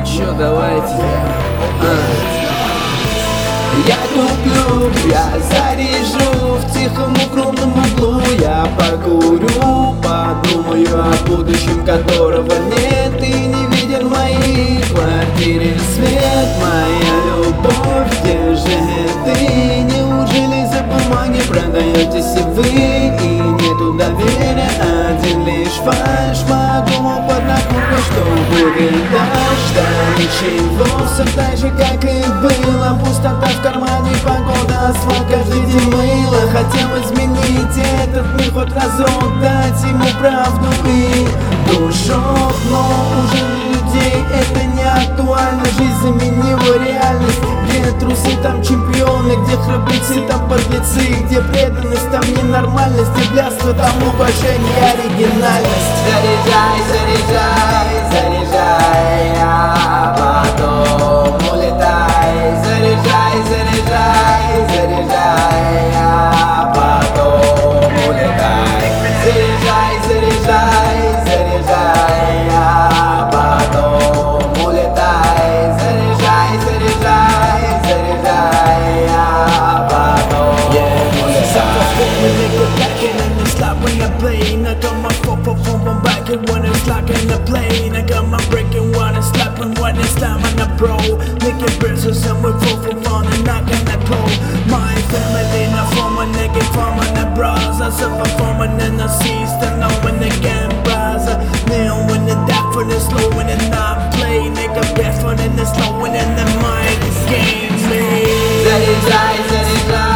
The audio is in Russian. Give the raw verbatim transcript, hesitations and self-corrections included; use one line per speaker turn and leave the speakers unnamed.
чё, давайте. а. Я куплю, я заряжу в тихом укромном углу. Я покурю, подумаю о будущем, которого нет и не виден в моей квартире. Свет, моя любовь, где же ты? Неужели за бумаги продаетесь и вы? И нету доверия, один лишь фальшь. Могу поднакурить, что будет дальше. Да ничего, все так же, как и было. Пустота в кармане, погода, асфальт, каждый день мыло. Хотел изменить этот мир хоть разок, дать ему правду и душок. Но уже для людей это не актуально. Жизнь заменила реальность. Где трусы, там чемпионы, где храбрецы, там подлецы. Где преданность, там ненормальность. Где блядство, там уважение, оригинальность.
Заряжай, заряжай, заряжай, а потом улетай. Заряжай, заряжай, заряжай, а потом улетай. Заряжай, заряжай, заряжай, а потом улетай. Заряжай, заряжай, заряжай, а потом
I got my four four four one back and when it's locking the plane. I got my breaking one and slapping when it's time on the bro. Making verses and we four for fun and knocking the pro. My family not from a nigga from the bras. I suffer from an in the seas to know when they can rise. Now when the dark for the slow and the not play. Nigga barefoot and the slow and the mind is game.
Заряжай, заряжай.